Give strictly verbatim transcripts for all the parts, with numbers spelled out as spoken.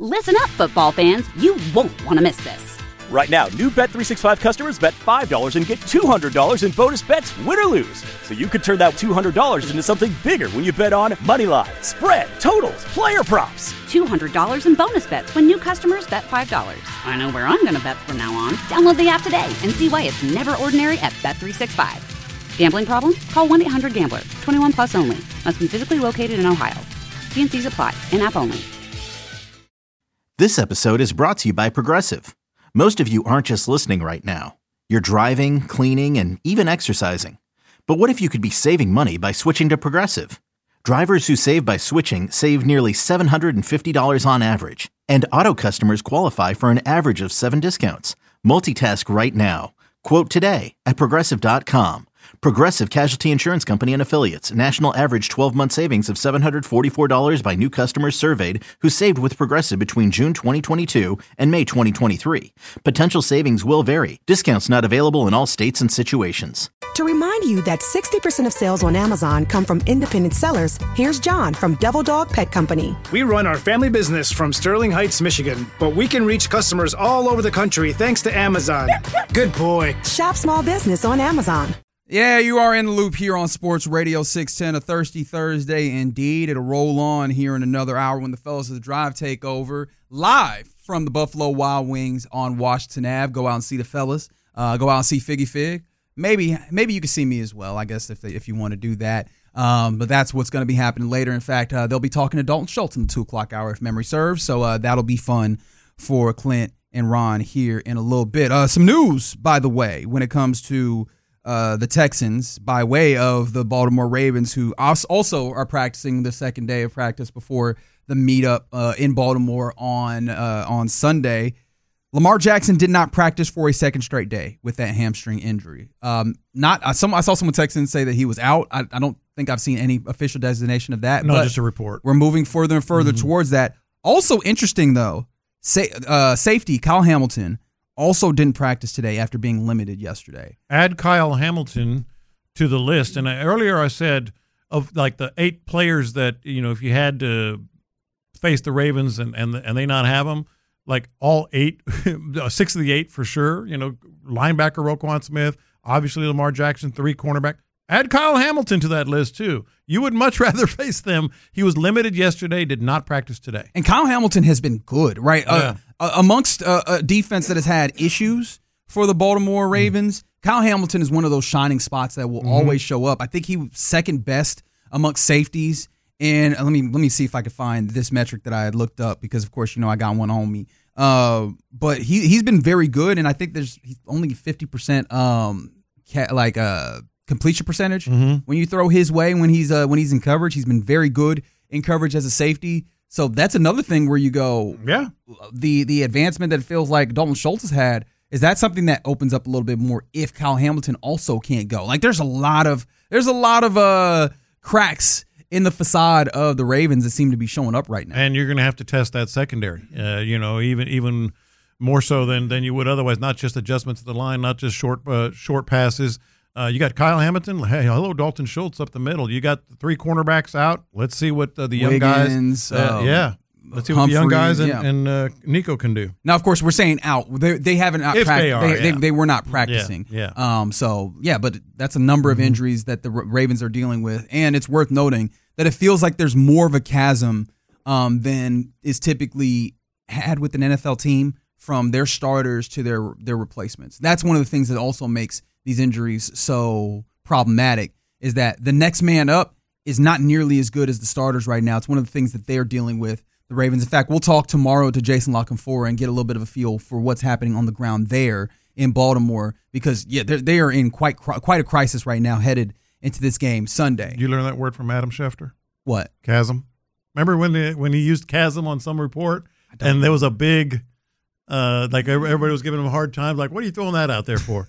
Listen up, football fans. You won't want to miss this. Right now, new Bet three sixty-five customers bet five dollars and get two hundred dollars in bonus bets, win or lose. So you could turn that two hundred dollars into something bigger when you bet on money line, spread, totals, player props. two hundred dollars in bonus bets when new customers bet five dollars. I know where I'm going to bet from now on. Download the app today and see why it's never ordinary at Bet three sixty-five. Gambling problem? Call one eight hundred gambler. twenty-one plus only. Must be physically located in Ohio. T and C's apply. In-app only. This episode is brought to you by Progressive. Most of you aren't just listening right now. You're driving, cleaning, and even exercising. But what if you could be saving money by switching to Progressive? Drivers who save by switching save nearly seven hundred fifty dollars on average. And auto customers qualify for an average of seven discounts. Multitask right now. Quote today at Progressive dot com. Progressive Casualty Insurance Company and Affiliates. National average twelve-month savings of seven hundred forty-four dollars by new customers surveyed who saved with Progressive between June twenty twenty-two and May twenty twenty-three. Potential savings will vary. Discounts not available in all states and situations. To remind you that sixty percent of sales on Amazon come from independent sellers, here's John from Devil Dog Pet Company. We run our family business from Sterling Heights, Michigan, but we can reach customers all over the country thanks to Amazon. Good boy. Shop small business on Amazon. Yeah, you are in the loop here on Sports Radio six ten, a Thirsty Thursday indeed. It'll roll on here in another hour when the fellas of the drive take over, live from the Buffalo Wild Wings on Washington Avenue. Go out and see the fellas. Uh, go out and see Figgy Fig. Maybe maybe you can see me as well, I guess, if they, if you want to do that. Um, but that's what's going to be happening later. In fact, uh, they'll be talking to Dalton Schultz in the two o'clock hour, if memory serves. So uh, that'll be fun for Clint and Ron here in a little bit. Uh, some news, by the way, when it comes to Uh, the Texans by way of the Baltimore Ravens, who also are practicing the second day of practice before the meetup uh, in Baltimore on uh, on Sunday. Lamar Jackson did not practice for a second straight day with that hamstring injury. Um, not uh, some. I saw someone Texans say that he was out. I, I don't think I've seen any official designation of that. No, but just a report. We're moving further and further mm-hmm. towards that. Also interesting though, sa- uh, safety Kyle Hamilton also didn't practice today after being limited yesterday. Add Kyle Hamilton to the list. And I, earlier I said of like the eight players that, you know, if you had to face the Ravens and, and, and they not have them, like all eight, six of the eight for sure, you know, linebacker Roquan Smith, obviously Lamar Jackson, three cornerback. Add Kyle Hamilton to that list, too. You would much rather face them. He was limited yesterday, did not practice today. And Kyle Hamilton has been good, right? Yeah. Uh, amongst uh, a defense that has had issues for the Baltimore Ravens, mm-hmm. Kyle Hamilton is one of those shining spots that will mm-hmm. always show up. I think he was second best amongst safeties. And let me let me see if I can find this metric that I had looked up because, of course, you know I got one on me. Uh, but he, he's been very good, and I think there's he's only fifty percent um, ca- like uh, – completion percentage mm-hmm. when you throw his way when he's uh, when he's in coverage. He's been very good in coverage as a safety. So that's another thing where you go, yeah. The the advancement that it feels like Dalton Schultz has had, is that something that opens up a little bit more if Kyle Hamilton also can't go? Like there's a lot of there's a lot of uh, cracks in the facade of the Ravens that seem to be showing up right now. And you're going to have to test that secondary. Uh, you know, even even more so than than you would otherwise. Not just adjustments to the line, not just short uh, short passes. Uh, you got Kyle Hamilton. Hey, hello, Dalton Schultz up the middle. You got the three cornerbacks out. Let's see what uh, the young Wiggins, guys. Uh, um, yeah, let's see Humphrey, what the young guys and, yeah. and uh, Nico can do. Now, of course, we're saying out. They, they haven't out. If Pract- they are, they, yeah. they, they were not practicing. Yeah. yeah. Um. So yeah, but that's a number of mm-hmm. injuries that the Ravens are dealing with, and it's worth noting that it feels like there's more of a chasm um than is typically had with an N F L team from their starters to their their replacements. That's one of the things that also makes these injuries so problematic, is that the next man up is not nearly as good as the starters right now. It's one of the things that they're dealing with, the Ravens. In fact, we'll talk tomorrow to Jason La Canfora and get a little bit of a feel for what's happening on the ground there in Baltimore, because yeah, they are in quite quite a crisis right now headed into this game Sunday. Did you learn that word from Adam Schefter? What? Chasm. Remember when the, when he used chasm on some report, and know. there was a big, uh, like everybody was giving him a hard time, like, what are you throwing that out there for?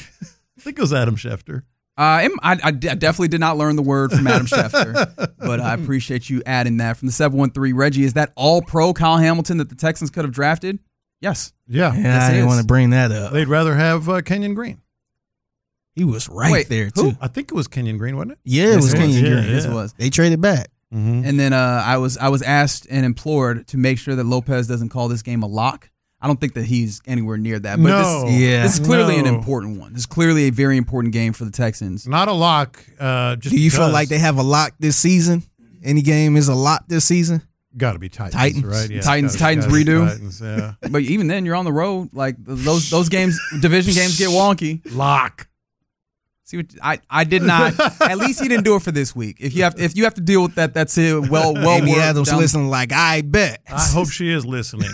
I think it was Adam Schefter. Uh, I, I definitely did not learn the word from Adam Schefter, but I appreciate you adding that. From the seven one three, Reggie, is that all-pro Kyle Hamilton that the Texans could have drafted? Yes. Yeah. Yeah, yes, I didn't want to bring that up. They'd rather have uh, Kenyon Green. He was right Wait, there, who? too. I think it was Kenyon Green, wasn't it? Yeah, it yes, was it Kenyon was. Green. Yeah, yes, yeah. it was. They traded back. Mm-hmm. And then uh, I was I was asked and implored to make sure that Lopez doesn't call this game a lock. I don't think that he's anywhere near that. But no. this, yeah. this is clearly no. an important one. This is clearly a very important game for the Texans. Not a lock. Uh, just Do you because. feel like they have a lock this season? Any game is a lock this season? Got to be Titans, Titans. right? Yeah, Titans, gotta, Titans gotta redo. Titans, yeah. But even then, you're on the road. Like those those games, division games get wonky. Lock. See what I, I did not. At least he didn't do it for this week. If you have if you have to deal with that, that's it. Well, well. Amy worked Adams down. listening like I bet. I hope she is listening.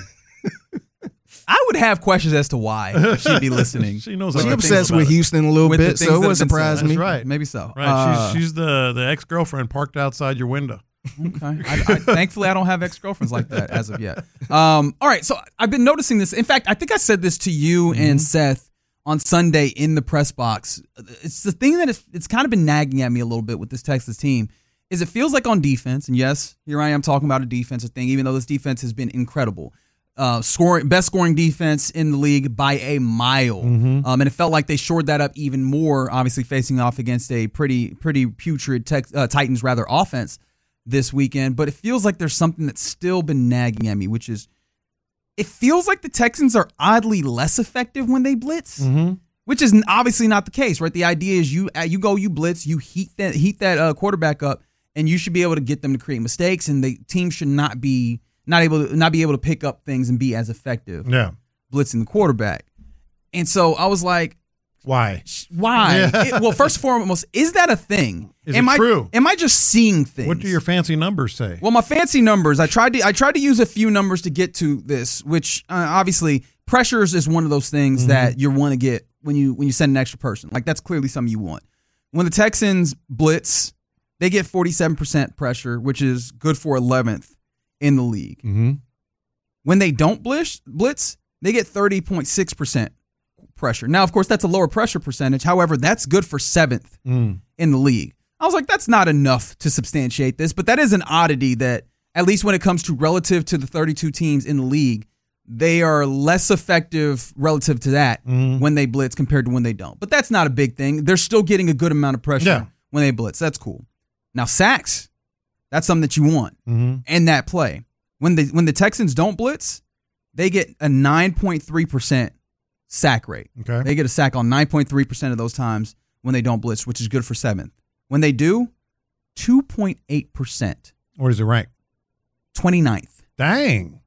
I would have questions as to why she'd be listening. She knows. She everything obsessed about with it. Houston a little With the bit, things so it that would have been surprise said. me. That's right. Maybe so. Right. Uh, she's she's the the ex girlfriend parked outside your window. Okay. I, I, thankfully, I don't have ex-girlfriends like that as of yet. Um, all right, so I've been noticing this. In fact, I think I said this to you mm-hmm. and Seth on Sunday in the press box. It's the thing that it's, it's kind of been nagging at me a little bit with this Texas team is it feels like on defense, and yes, here I am talking about a defensive thing, even though this defense has been incredible. Uh, scoring best scoring defense in the league by a mile, mm-hmm. um, and it felt like they shored that up even more. Obviously, facing off against a pretty pretty putrid tex, uh, Titans rather offense this weekend. But it feels like there's something that's still been nagging at me, which is it feels like the Texans are oddly less effective when they blitz, mm-hmm. which is obviously not the case, right? The idea is you uh, you go you blitz, you heat that heat that uh, quarterback up, and you should be able to get them to create mistakes, and the team should not be. Not able to not be able to pick up things and be as effective. Yeah, blitzing the quarterback, and so I was like, "Why? Why?" Yeah. It, well, first and foremost, is that a thing? Is am it I, true? Am I just seeing things? What do your fancy numbers say? Well, my fancy numbers. I tried to I tried to use a few numbers to get to this, which uh, obviously pressures is one of those things mm-hmm. that you want to get when you when you send an extra person. Like that's clearly something you want. When the Texans blitz, they get forty-seven percent pressure, which is good for eleventh. In the league. Mm-hmm. When they don't blitz, blitz, they get thirty point six percent pressure. Now, of course, that's a lower pressure percentage. However, that's good for seventh mm. in the league. I was like, that's not enough to substantiate this, but that is an oddity that, at least when it comes to relative to the thirty-two teams in the league, they are less effective relative to that mm. when they blitz compared to when they don't. But that's not a big thing. They're still getting a good amount of pressure yeah. when they blitz. That's cool. Now, sacks. That's something that you want mm-hmm. in that play. When the when the Texans don't blitz, they get a nine point three percent sack rate. Okay. They get a sack on nine point three percent of those times when they don't blitz, which is good for seventh. When they do, two point eight percent. Where does it rank? twenty-ninth. Dang.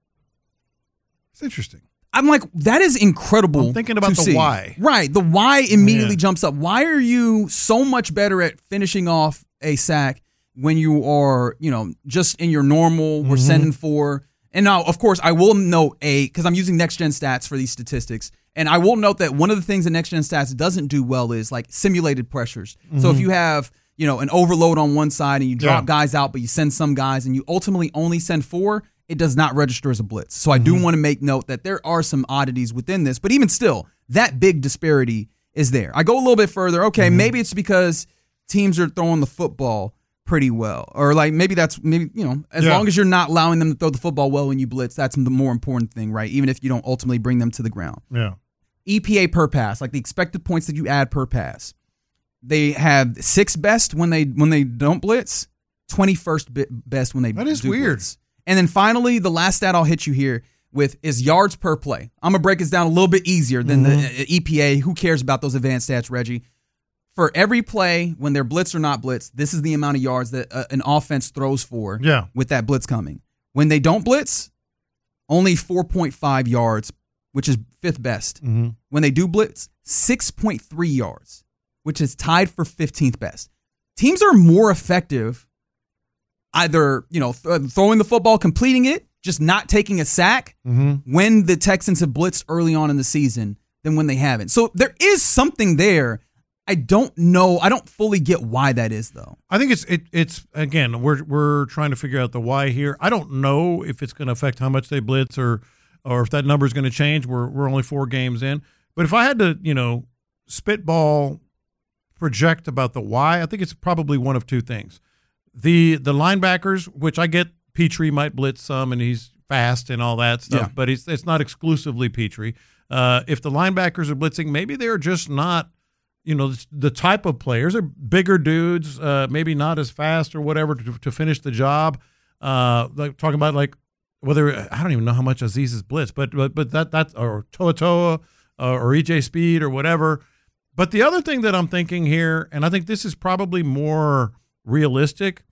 It's interesting. I'm like, that is incredible. I'm thinking about the see. why. Right. The why immediately yeah. jumps up. Why are you so much better at finishing off a sack when you are, you know, just in your normal, we're mm-hmm. sending for, and now, of course, I will note a, because I'm using Next Gen Stats for these statistics, and I will note that one of the things that Next Gen Stats doesn't do well is like simulated pressures. Mm-hmm. So if you have, you know, an overload on one side and you drop yeah. guys out, but you send some guys and you ultimately only send four, it does not register as a blitz. So I mm-hmm. do want to make note that there are some oddities within this, but even still, that big disparity is there. I go a little bit further. Okay, mm-hmm. maybe it's because teams are throwing the football pretty well, or like maybe that's maybe you know as yeah. long as you're not allowing them to throw the football well when you blitz, that's the more important thing, right? Even if you don't ultimately bring them to the ground. Yeah. E P A per pass, like the expected points that you add per pass, they have sixth best when they when they don't blitz, twenty-first best when they that is do weird. Blitz. And then finally, the last stat I'll hit you here with is yards per play. I'm gonna break this down a little bit easier than mm-hmm. the E P A. Who cares about those advanced stats, Reggie? For every play, when they're blitz or not blitz, this is the amount of yards that uh, an offense throws for yeah. with that blitz coming. When they don't blitz, only four point five yards, which is fifth best. Mm-hmm. When they do blitz, six point three yards, which is tied for fifteenth best. Teams are more effective either, you know, th- throwing the football, completing it, just not taking a sack mm-hmm. when the Texans have blitzed early on in the season than when they haven't. So there is something there. I don't know. I don't fully get why that is, though. I think it's it, it's again we're we're trying to figure out the why here. I don't know if it's going to affect how much they blitz or or if that number is going to change. We're we're only four games in, but if I had to you know spitball project about the why, I think it's probably one of two things. The the linebackers, which I get, Petrie might blitz some and he's fast and all that stuff, yeah. but it's it's not exclusively Petrie. Uh, if the linebackers are blitzing, maybe they're just not you know, the type of players are bigger dudes, uh, maybe not as fast or whatever to, to finish the job. Uh, like talking about like whether I don't even know how much Aziz is blitz, but but but that that or Toa Toa uh, or E J Speed or whatever. But the other thing that I'm thinking here, and I think this is probably more realistic,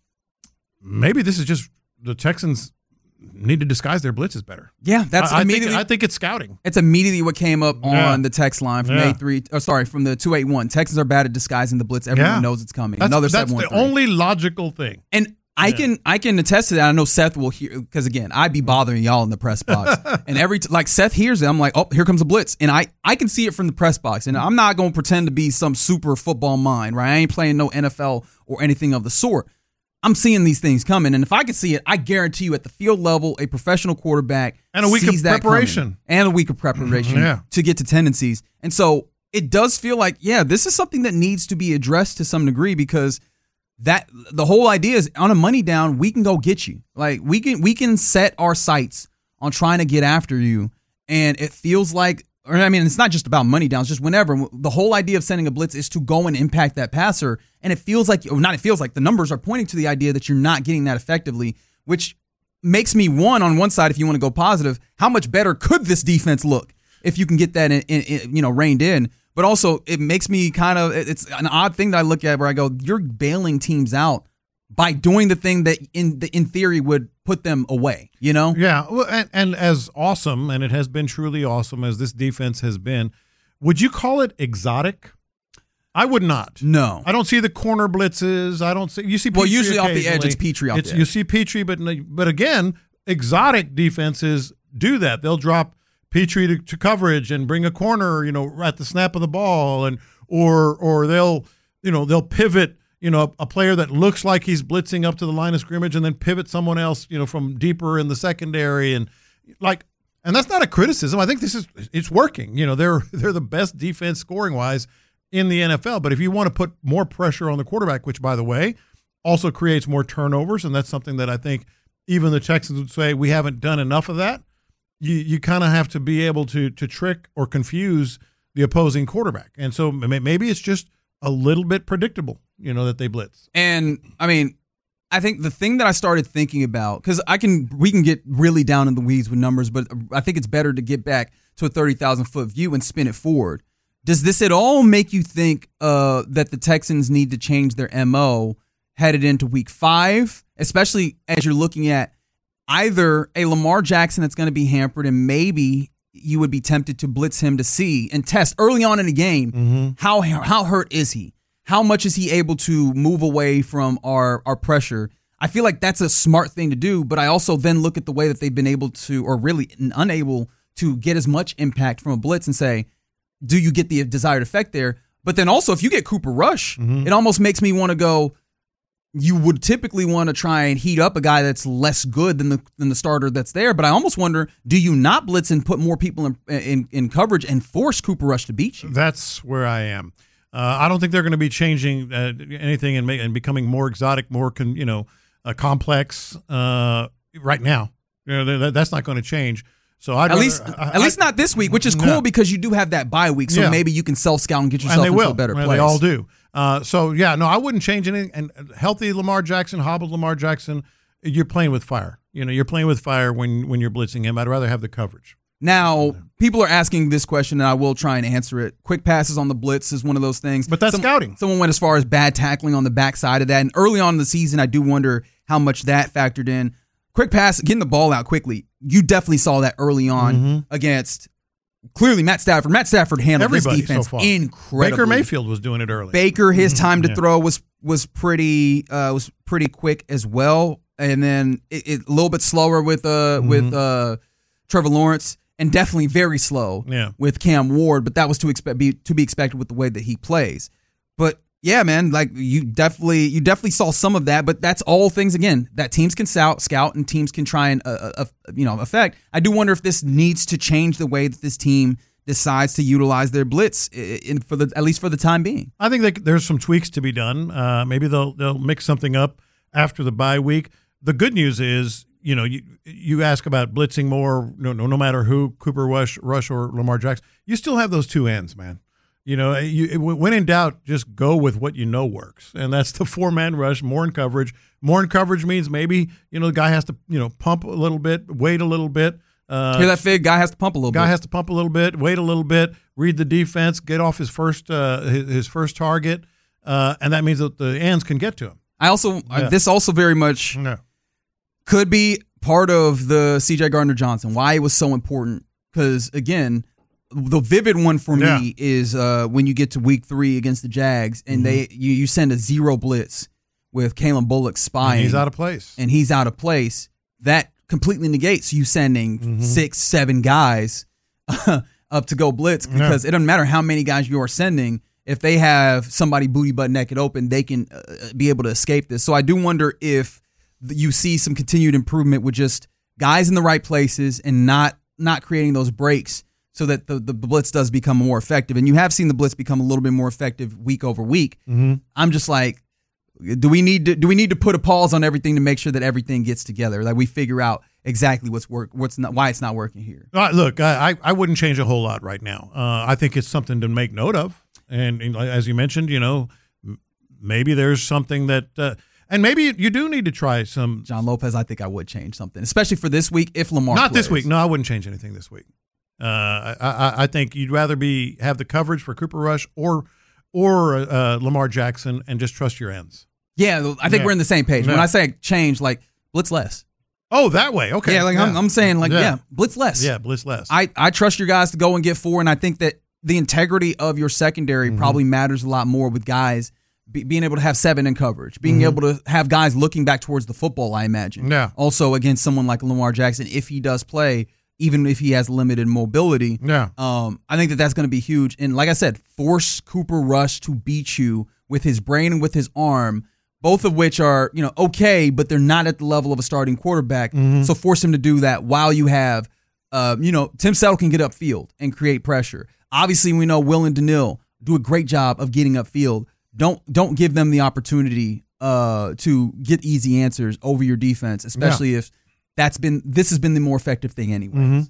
maybe this is just the Texans need to disguise their blitzes better. Yeah, that's I, I immediately. Think, I think it's scouting. It's immediately what came up on Yeah. the text line from Yeah. A three. Oh, sorry, from the two eight one. Texans are bad at disguising the blitz. Everyone Yeah. knows it's coming. That's, Another that's seven one the three. only logical thing. And I Yeah. can I can attest to that. I know Seth will hear because again, I'd be bothering y'all in the press box, and every t- like Seth hears it, I'm like, oh, here comes a blitz, and I I can see it from the press box, and I'm not going to pretend to be some super football mind, right? I ain't playing no N F L or anything of the sort. I'm seeing these things coming, and if I can see it, I guarantee you, at the field level, a professional quarterback And a week of sees that preparation. coming, and a week of preparation Yeah. to get to tendencies, and so it does feel like, yeah, this is something that needs to be addressed to some degree because. That the whole idea is on a money down, we can go get you. Like we can we can set our sights on trying to get after you. And it feels like, or I mean, it's not just about money down, it's just whenever. The whole idea of sending a blitz is to go and impact that passer. And it feels like, or not it feels like, the numbers are pointing to the idea that you're not getting that effectively, which makes me, one, on one side, if you want to go positive, how much better could this defense look if you can get that in, in, in, you know, reined in? But also, it makes me kind of, it's an odd thing that I look at where I go, you're bailing teams out by doing the thing that in the, in theory would put them away, you know? Yeah, well, and, and as awesome, and it has been truly awesome as this defense has been, would you call it exotic? I would not. No. I don't see the corner blitzes. I don't see, you see Petrie Well, usually off the edge, occasionally. it's Petrie off It's- the edge. You see Petrie, but, but again, exotic defenses do that. They'll drop Petrie to, to coverage and bring a corner, you know, at the snap of the ball, and or or they'll, you know, they'll pivot, you know, a, a player that looks like he's blitzing up to the line of scrimmage and then pivot someone else, you know, from deeper in the secondary, and like, and that's not a criticism. I think this is it's working. You know, they're they're the best defense scoring wise in the N F L. But if you want to put more pressure on the quarterback, which by the way also creates more turnovers, and that's something that I think even the Texans would say we haven't done enough of that. You you kind of have to be able to to trick or confuse the opposing quarterback, and so maybe it's just a little bit predictable, you know, that they blitz. And I mean, I think the thing that I started thinking about, because I can we can get really down in the weeds with numbers, but I think it's better to get back to a thirty thousand foot view and spin it forward. Does this at all make you think uh, that the Texans need to change their M O headed into week five, especially as you're looking at either a Lamar Jackson that's going to be hampered, and maybe you would be tempted to blitz him to see and test early on in the game, mm-hmm. how how hurt is he? How much is he able to move away from our, our pressure? I feel like that's a smart thing to do, but I also then look at the way that they've been able to, or really unable to get as much impact from a blitz and say, do you get the desired effect there? But then also, if you get Cooper Rush, mm-hmm. it almost makes me want to go, you would typically want to try and heat up a guy that's less good than the than the starter that's there. But I almost wonder, do you not blitz and put more people in in, in coverage and force Cooper Rush to beat you? That's where I am. Uh, I don't think they're going to be changing uh, anything and, make, and becoming more exotic, more con, you know, uh, complex uh, right now. You know, that, that's not going to change. So I'd at rather, least I, at least I, not this week, which is cool no. because you do have that bye week, so yeah. maybe you can self scout and get yourself and they into will. a better and place. They all do. Uh, so yeah, no, I wouldn't change anything. And healthy Lamar Jackson, hobbled Lamar Jackson, you're playing with fire. You know, you're playing with fire when when you're blitzing him. I'd rather have the coverage. Now, people are asking this question, and I will try and answer it. Quick passes on the blitz is one of those things. But that's Some, scouting. Someone went as far as bad tackling on the backside of that. And early on in the season, I do wonder how much that factored in. Quick pass, getting the ball out quickly. You definitely saw that early on mm-hmm. against, clearly, Matt Stafford. Matt Stafford handled Everybody this defense so far. incredibly. Baker Mayfield was doing it early. Baker, his time to yeah. throw was was pretty uh, was pretty quick as well. And then it, it, a little bit slower with uh mm-hmm. with uh, Trevor Lawrence. And definitely very slow yeah. with Cam Ward, but that was to expect be, to be expected with the way that he plays. But yeah, man, like you definitely you definitely saw some of that. But that's all things again that teams can scout, scout, and teams can try and uh, uh, you know affect. I do wonder if this needs to change the way that this team decides to utilize their blitz in, for the at least for the time being. I think that there's some tweaks to be done. Uh, maybe they'll they'll mix something up after the bye week. The good news is, you know, you you ask about blitzing more, no, no, no matter who, Cooper Rush, Rush or Lamar Jackson, you still have those two ends, man. You know, you, when in doubt, just go with what you know works, and that's the four-man rush, more in coverage. More in coverage means maybe, you know, the guy has to, you know, pump a little bit, wait a little bit. Uh, Hear that, Fig? Guy has to pump a little guy bit. Guy has to pump a little bit, wait a little bit, read the defense, get off his first uh, his, his first target, uh, and that means that the ends can get to him. I also yeah. uh, this also very much no. could be part of the C J Gardner-Johnson, why it was so important, because, again, the vivid one for yeah. me is uh, when you get to week three against the Jags and mm-hmm. they you, you send a zero blitz with Kalen Bullock spying. And he's out of place. And he's out of place. That completely negates you sending mm-hmm. six, seven guys up to go blitz, because yeah. it doesn't matter how many guys you are sending. If they have somebody booty butt naked open, they can uh, be able to escape this. So I do wonder if you see some continued improvement with just guys in the right places and not not creating those breaks, so that the, the blitz does become more effective. And you have seen the blitz become a little bit more effective week over week. Mm-hmm. I'm just like, do we need to do we need to put a pause on everything to make sure that everything gets together? Like we figure out exactly what's work, what's not, why it's not working here. Uh, look, I, I wouldn't change a whole lot right now. Uh, I think it's something to make note of. And, and as you mentioned, you know, maybe there's something that uh, – and maybe you do need to try some – John Lopez, I think I would change something, especially for this week if Lamar Not plays. this week. No, I wouldn't change anything this week. Uh, I, I think you'd rather be have the coverage for Cooper Rush or or uh, Lamar Jackson and just trust your ends. Yeah, I think yeah. we're in the same page. Yeah. When I say change, like blitz less. Oh, that way. Okay. Yeah, like yeah. I'm, I'm saying, like yeah. yeah, blitz less. Yeah, blitz less. I, I trust your guys to go and get four, and I think that the integrity of your secondary mm-hmm. probably matters a lot more with guys be, being able to have seven in coverage, being mm-hmm. able to have guys looking back towards the football, I imagine. Yeah. Also against someone like Lamar Jackson, if he does play, even if he has limited mobility. Yeah. Um, I think that that's going to be huge. And like I said, force Cooper Rush to beat you with his brain and with his arm, both of which are, you know, okay, but they're not at the level of a starting quarterback. Mm-hmm. So force him to do that while you have, uh, you know, Tim Settle can get upfield and create pressure. Obviously, we know Will and Daniil do a great job of getting upfield. Don't don't give them the opportunity uh, to get easy answers over your defense, especially yeah. if that's been this has been the more effective thing anyway. Mm-hmm.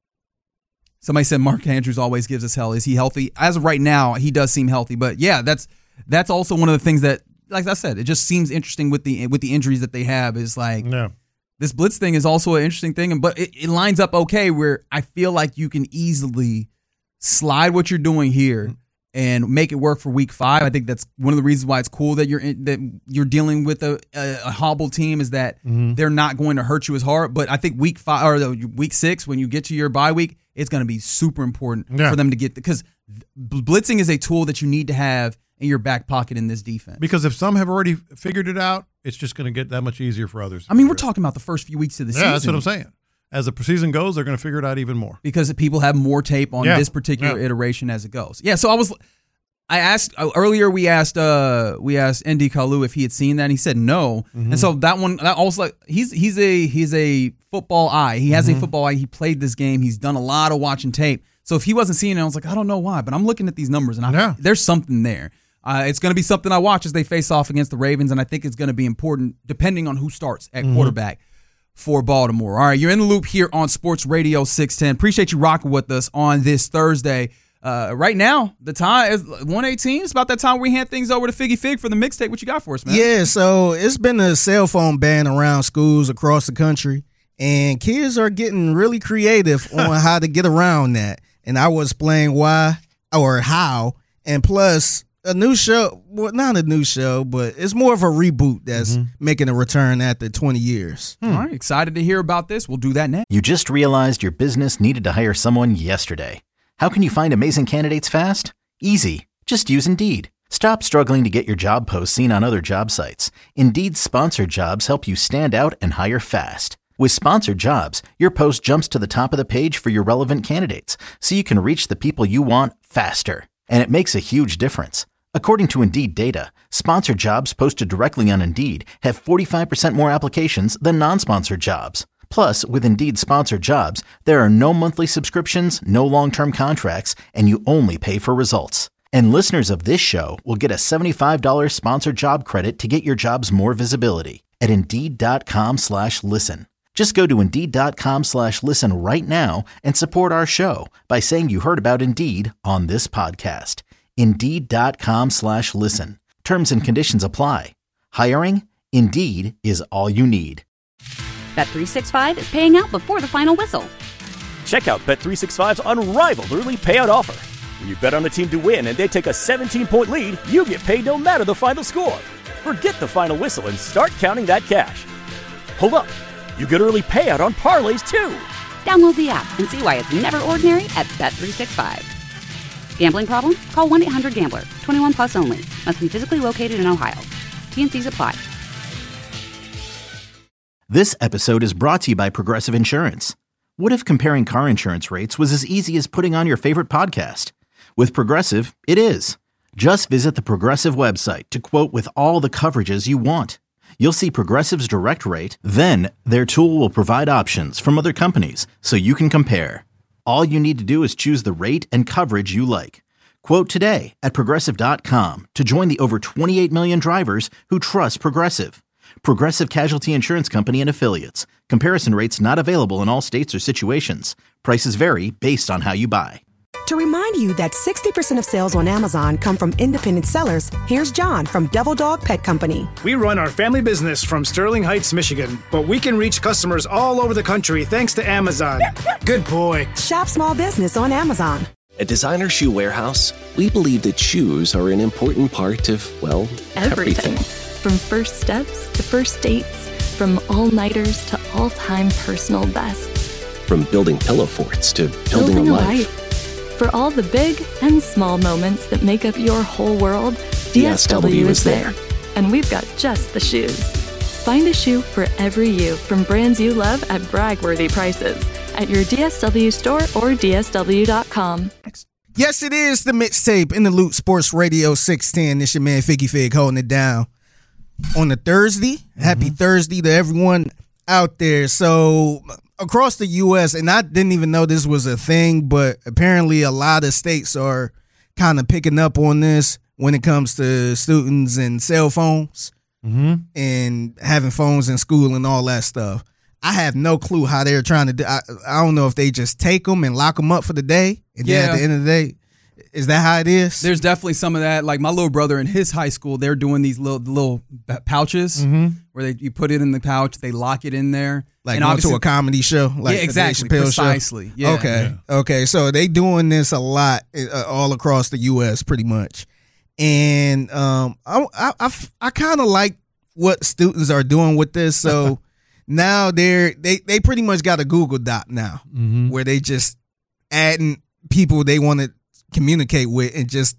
Somebody said Mark Andrews always gives us hell. Is he healthy? As of right now, he does seem healthy. But yeah, that's that's also one of the things that, like I said, it just seems interesting with the with the injuries that they have. Is like yeah. this blitz thing is also an interesting thing, but it, it lines up okay where I feel like you can easily slide what you're doing here and make it work for week five. I think that's one of the reasons why it's cool that you're in, that you're dealing with a, a, a hobbled team, is that mm-hmm. they're not going to hurt you as hard. But I think week five or the, week six, when you get to your bye week, it's going to be super important yeah. for them to get, because blitzing is a tool that you need to have in your back pocket in this defense. Because if some have already figured it out, it's just going to get that much easier for others. I mean, we're talking about the first few weeks of the yeah, season. Yeah, that's what I'm saying. As the season goes, they're going to figure it out even more. Because people have more tape on yeah. this particular yeah. iteration as it goes. Yeah, so I was, I asked earlier. We asked, uh, we asked N D Kalu if he had seen that. And he said no, mm-hmm. and so that one, that also like he's he's a he's a football eye. He has mm-hmm. a football eye. He played this game. He's done a lot of watching tape. So if he wasn't seeing it, I was like, I don't know why, but I'm looking at these numbers and I, yeah. there's something there. Uh, it's going to be something I watch as they face off against the Ravens, and I think it's going to be important depending on who starts at mm-hmm. quarterback for Baltimore. All right, you're in the loop here on Sports Radio six ten. Appreciate you rocking with us on this Thursday. Uh, right now, the time is one eighteen. It's about that time we hand things over to Figgy Fig for the mixtape. What you got for us, man? Yeah, so it's been a cell phone ban around schools across the country, and kids are getting really creative on how to get around that. And I will explain why or how. And plus, a new show, well, not a new show, but it's more of a reboot that's mm-hmm. making a return after twenty years. Hmm. All right, excited to hear about this. We'll do that next. You just realized your business needed to hire someone yesterday. How can you find amazing candidates fast? Easy. Just use Indeed. Stop struggling to get your job posts seen on other job sites. Indeed's sponsored jobs help you stand out and hire fast. With sponsored jobs, your post jumps to the top of the page for your relevant candidates, so you can reach the people you want faster. And it makes a huge difference. According to Indeed data, sponsored jobs posted directly on Indeed have forty-five percent more applications than non-sponsored jobs. Plus, with Indeed sponsored jobs, there are no monthly subscriptions, no long-term contracts, and you only pay for results. And listeners of this show will get a seventy-five dollars sponsored job credit to get your jobs more visibility at Indeed.com slash listen. Just go to Indeed.com slash listen right now and support our show by saying you heard about Indeed on this podcast. Indeed.com slash listen. Terms and conditions apply. Hiring? Indeed is all you need. Bet three sixty-five is paying out before the final whistle. Check out Bet three sixty-five's unrivaled early payout offer. When you bet on a team to win and they take a seventeen-point lead, you get paid no matter the final score. Forget the final whistle and start counting that cash. Hold up. You get early payout on parlays, too. Download the app and see why it's never ordinary at Bet three sixty-five. Gambling problem? Call one eight hundred gambler. twenty-one plus only. Must be physically located in Ohio. T and C's apply. This episode is brought to you by Progressive Insurance. What if comparing car insurance rates was as easy as putting on your favorite podcast? With Progressive, it is. Just visit the Progressive website to quote with all the coverages you want. You'll see Progressive's direct rate, then their tool will provide options from other companies so you can compare. All you need to do is choose the rate and coverage you like. Quote today at Progressive dot com to join the over twenty-eight million drivers who trust Progressive. Progressive Casualty Insurance Company and Affiliates. Comparison rates not available in all states or situations. Prices vary based on how you buy. To remind you that sixty percent of sales on Amazon come from independent sellers, here's John from Devil Dog Pet Company. We run our family business from Sterling Heights, Michigan, but we can reach customers all over the country thanks to Amazon. Good boy. Shop small business on Amazon. At Designer Shoe Warehouse, we believe that shoes are an important part of, well, everything. everything. From first steps to first dates, from all-nighters to all-time personal bests. From building pillow forts to building, building a, a life. life. For all the big and small moments that make up your whole world, D S W, D S W is there. And we've got just the shoes. Find a shoe for every you from brands you love at brag-worthy prices at your D S W store or D S W dot com. Yes, it is the mixtape in the Loot Sports Radio six ten. It's your man Figgy Fig holding it down on the Thursday. Mm-hmm. Happy Thursday to everyone out there. So across the U S, and I didn't even know this was a thing, but apparently a lot of states are kind of picking up on this when it comes to students and cell phones mm-hmm. and having phones in school and all that stuff. I have no clue how they're trying to do. I, I don't know if they just take them and lock them up for the day, and yeah. then at the end of the day, is that how it is? There's definitely some of that. Like my little brother in his high school, they're doing these little little pouches mm-hmm. where they you put it in the pouch, they lock it in there, like going to a comedy show, like yeah, exactly, the Dave Chappelle precisely. Show. Yeah. Okay, yeah. okay. So they doing this a lot uh, all across the U S pretty much, and um, I I I, I kind of like what students are doing with this. So now they're they they pretty much got a Google Doc now mm-hmm. where they just adding people they want to communicate with and just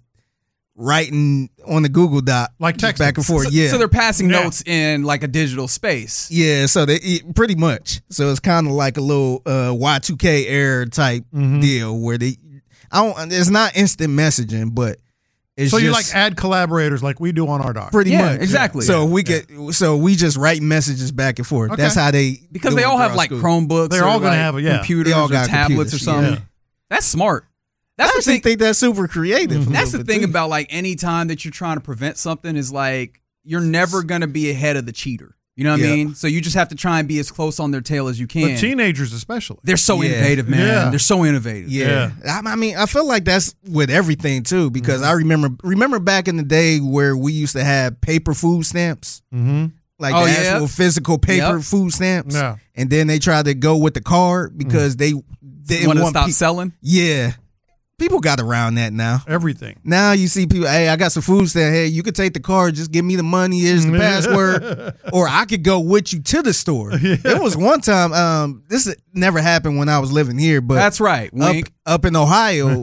writing on the Google Doc like text back and forth. So, yeah. So they're passing yeah. notes in like a digital space. Yeah. So they pretty much. So it's kind of like a little uh, Y two K era type mm-hmm. deal where they. I don't. It's not instant messaging, but it's so just, you like add collaborators like we do on our doc. Pretty yeah, much exactly. So yeah. we get. So we just write messages back and forth. Okay. That's how they because they all have like school. Chromebooks. They're all going to have a yeah. computers all or tablets computers, or something. Yeah. That's smart. That's I the actually thing. think that's super creative. Mm-hmm. That's the thing too. about like any time that you're trying to prevent something is like you're never going to be ahead of the cheater. You know what yeah. I mean? So you just have to try and be as close on their tail as you can. But teenagers especially. They're so Yeah. innovative, man. Yeah. They're so innovative. Yeah. yeah. I, I mean, I feel like that's with everything too, because mm-hmm. I remember remember back in the day where we used to have paper food stamps. Mm-hmm. Like oh, the yeah? actual physical paper yep. food stamps. Yeah. And then they tried to go with the card because mm-hmm. they didn't want to want stop pe- selling? Yeah. People got around that now. Everything. Now you see people, hey, I got some food stamp. Hey, you could take the card. Just give me the money. Here's the password. Or I could go with you to the store. Yeah. There was one time, um, this never happened when I was living here, but that's right. Wink. Up, up in Ohio,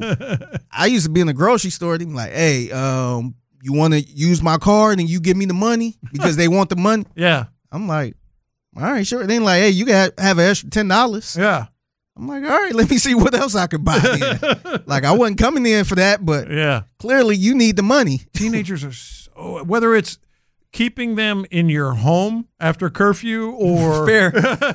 I used to be in the grocery store. They be like, hey, um, you want to use my card and you give me the money because they want the money? Yeah. I'm like, all right, sure. They like, hey, you got have an extra ten dollars. Yeah. I'm like, all right, let me see what else I could buy then. Like, I wasn't coming in for that, but yeah, clearly you need the money. Teenagers are so, whether it's keeping them in your home after curfew or fair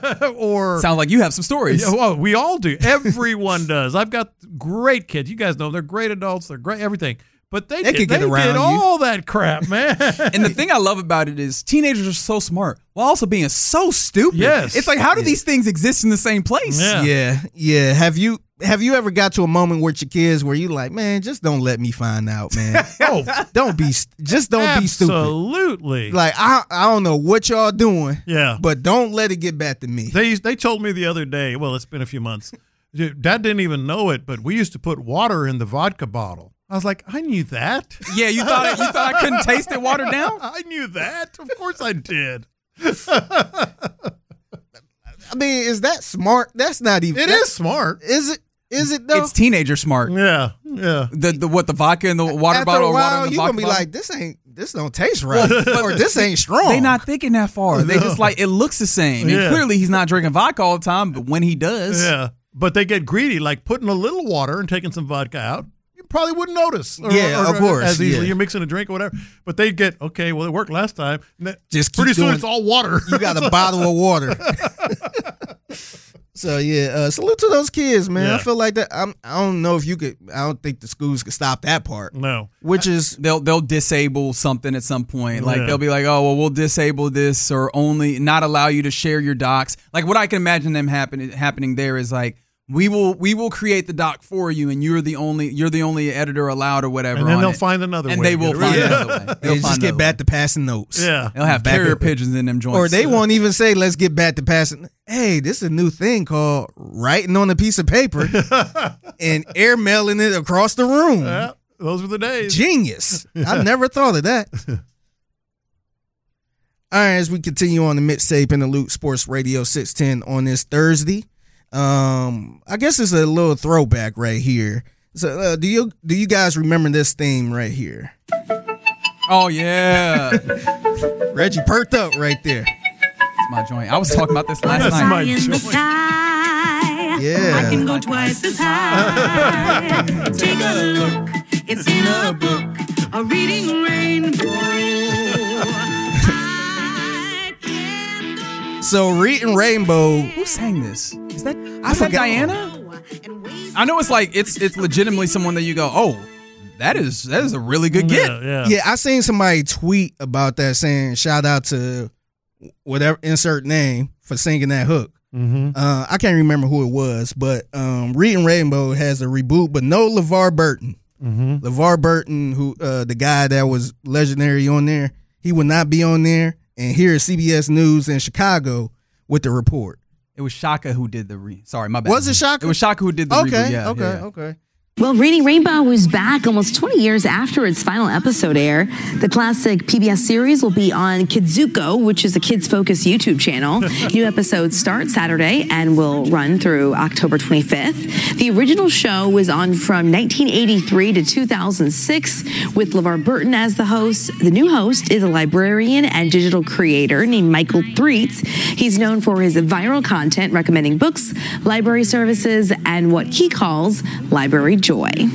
or sound like you have some stories. Yeah, well, we all do. Everyone does. I've got great kids. You guys know they're great adults. They're great everything. But they, they, did, they get around did you. all that crap, man. And the thing I love about it is teenagers are so smart while also being so stupid. Yes. It's like, how do yeah. these things exist in the same place? Yeah. Yeah. Yeah. Have you, have you ever got to a moment with your kids where you like, man, just don't let me find out, man. Oh, don't be, just don't Absolutely. be stupid. Absolutely. Like, I I don't know what y'all doing. Yeah. But don't let it get back to me. They they told me the other day, well, it's been a few months. Dad didn't even know it, but we used to put water in the vodka bottle. I was like, I knew that. Yeah, you thought it, you thought I couldn't taste it watered down? I knew that. Of course I did. I mean, is that smart? That's not even. It that, is smart. Is it? Is it though? It's teenager smart. Yeah, yeah. The the what the vodka in the water After bottle a or while, water in the you vodka gonna be bottle? like, this ain't. This don't taste right, or this ain't strong. They not thinking that far. They just like it looks the same. And Yeah. clearly, he's not drinking vodka all the time, but when he does, Yeah, but they get greedy, like putting a little water and taking some vodka out. You probably wouldn't notice. Or, Yeah, or, of course, As easily, yeah. you're mixing a drink or whatever. But they get, okay, well, it worked last time. Just keep pretty soon doing- it's all water. You got a bottle of water. So yeah, uh, salute to those kids, man. Yeah. I feel like that. I'm, I don't know if you could. I don't think the schools could stop that part. No, which is they'll they'll disable something at some point. Like Yeah. they'll be like, oh well, we'll disable this or only not allow you to share your docs. Like what I can imagine them happen happening there is like we will we will create the doc for you, and you're the only you're the only editor allowed or whatever. And then on they'll it. find another and way they to will get it find right. another way. They'll They find just get another back way. to passing notes. Yeah. They'll have Back carrier up. pigeons in them joints. Or they won't even say, let's get back to passing. Hey, this is a new thing called writing on a piece of paper and airmailing it across the room. Yeah, those were the days. Genius. I never thought of that. All right, as we continue on the mixtape in the Loot Sports Radio six ten on this Thursday, um, I guess it's a little throwback right here. So, uh, do you do you guys remember this theme right here? Oh yeah, Reggie perked up right there. It's my joint. I was talking about this last That's night. my in the joint. sky. Yeah. I can go twice as high. Take a look, it's in a book, a reading rainbow. I can go So, Reading Rainbow. Who sang this? Is that I was that forgot. Diana? and ways I know it's like it's it's legitimately someone that you go, oh, that is that is a really good get. Yeah, yeah. Yeah, I seen somebody tweet about that saying shout out to whatever insert name for singing that hook. Mm-hmm. Uh, I can't remember who it was, but um, Reading Rainbow has a reboot, but no LeVar Burton. Mm-hmm. LeVar Burton, who uh, the guy that was legendary on there, he would not be on there. And here is C B S News in Chicago with the report. It was Shaka who did the re. Sorry, my bad. Was it Shaka? It was Shaka who did the Okay, reboot. Yeah, okay, yeah. okay. Well, Reading Rainbow is back almost twenty years after its final episode aired. The classic P B S series will be on Kidzuko, which is a kids-focused YouTube channel. New episodes start Saturday and will run through October twenty-fifth. The original show was on from nineteen eighty-three to two thousand six with LeVar Burton as the host. The new host is a librarian and digital creator named Michael Threets. He's known for his viral content recommending books, library services, and what he calls library joy.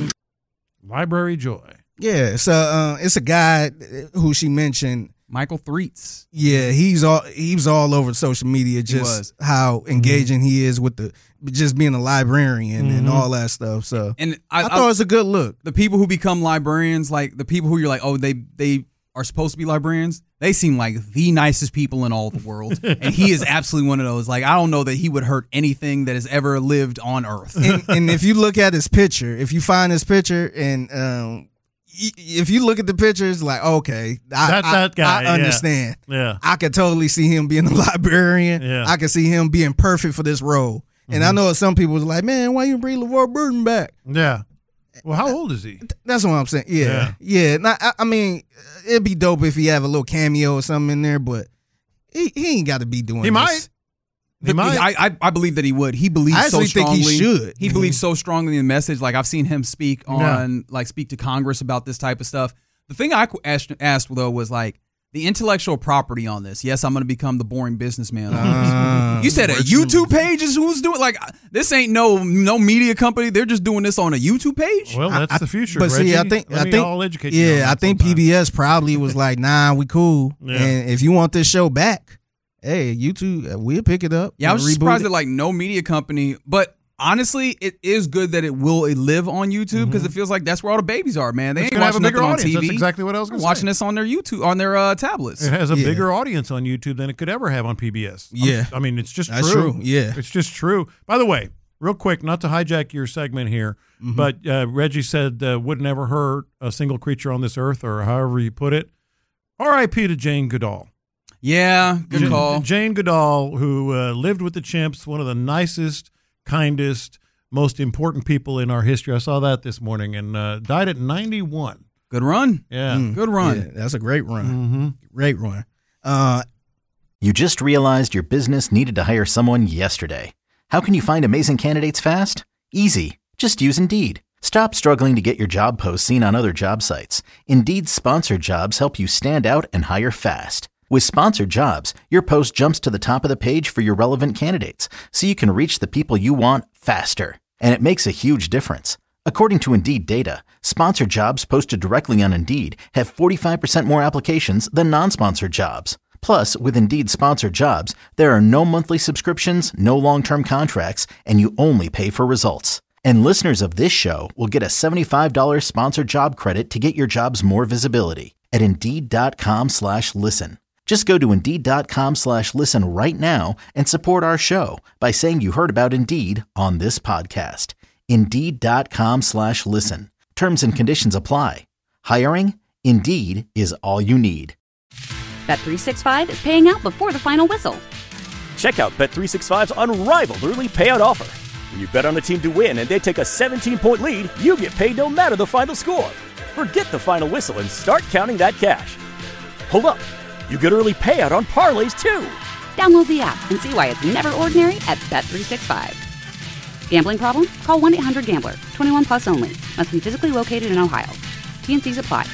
Library Joy. Yeah, so uh, it's a guy who she mentioned. Michael Threets. Yeah, he's all he was all over social media, just was. how engaging he is with the just being a librarian and Mhm. all that stuff. So And I, I, thought it was a good look. the people who become librarians, like the people who you're like, oh, they they are supposed to be librarians. They seem like the nicest people in all the world, and he is absolutely one of those. Like I don't know that he would hurt anything that has ever lived on Earth. and, and if you look at his picture, if you find his picture, and um, y- if you look at the picture, it's like okay, I, That's I- that guy, I yeah. understand. Yeah. I could totally see him being a librarian. Yeah. I could see him being perfect for this role. And I know some people was like, man, why you bring LeVar Burton back? Yeah. Well, how old is he? That's what I'm saying. Yeah, yeah. Not, I, I mean, it'd be dope if he have a little cameo or something in there, but he, he ain't got to be doing. He this. might. He The- might. I, I I believe that he would. He believes I so actually think strongly. he should. He believes so strongly in the message. Like I've seen him speak on, like speak to Congress about this type of stuff. The thing I qu- asked, asked though was like the intellectual property on this. Yes, I'm going to become the boring businessman. Uh, you said a YouTube page is who's doing like this ain't no no media company. They're just doing this on a YouTube page. Well, that's I- the future. But see, I Reggie. think Let I me think all educate you on yeah, that I think sometime. P B S probably was like, nah, we cool. Yeah. And if you want this show back, hey, YouTube, uh, we'll pick it up. Yeah, I was and just reboot surprised it. that like no media company, but honestly, it is good that it will live on YouTube because it feels like that's where all the babies are, man. They It's ain't gonna have a watching bigger nothing on audience. T V. That's exactly what I was gonna watching say. this on their YouTube on their uh, tablets. It has a Yeah. bigger audience on YouTube than it could ever have on P B S. I'm- Yeah. I mean, it's just That's true. true, yeah. It's just true. By the way, real quick, not to hijack your segment here, Mhm. but uh, Reggie said uh, would never hurt a single creature on this earth, or however you put it. R I P to Jane Goodall. Yeah, good Jane, call. Jane Goodall, who uh, lived with the chimps, one of the nicest, kindest, most important people in our history. I saw that this morning, and uh, died at ninety-one. Good run. Yeah. Mm. Good run. Yeah, that's a great run. Mm-hmm. Great run. Uh, You just realized your business needed to hire someone yesterday. How can you find amazing candidates fast? Easy. Just use Indeed. Stop struggling to get your job posts seen on other job sites. Indeed's sponsored jobs help you stand out and hire fast. With sponsored jobs, your post jumps to the top of the page for your relevant candidates, so you can reach the people you want faster. And it makes a huge difference. According to Indeed data, sponsored jobs posted directly on Indeed have forty-five percent more applications than non-sponsored jobs. Plus, with Indeed sponsored jobs, there are no monthly subscriptions, no long-term contracts, and you only pay for results. And listeners of this show will get a seventy-five dollars sponsored job credit to get your jobs more visibility at Indeed.com slash listen. Just go to Indeed.com slash listen right now and support our show by saying you heard about Indeed on this podcast. Indeed.com slash listen. Terms and conditions apply. Hiring? Indeed is all you need. Bet three sixty-five is paying out before the final whistle. Check out Bet three sixty-five's unrivaled early payout offer. When you bet on a team to win and they take a seventeen-point lead, you get paid no matter the final score. Forget the final whistle and start counting that cash. Hold up. You get early payout on parlays, too. Download the app and see why it's never ordinary at Bet three sixty-five. Gambling problem? Call one eight hundred gambler. twenty-one plus only. Must be physically located in Ohio. T N Cs apply.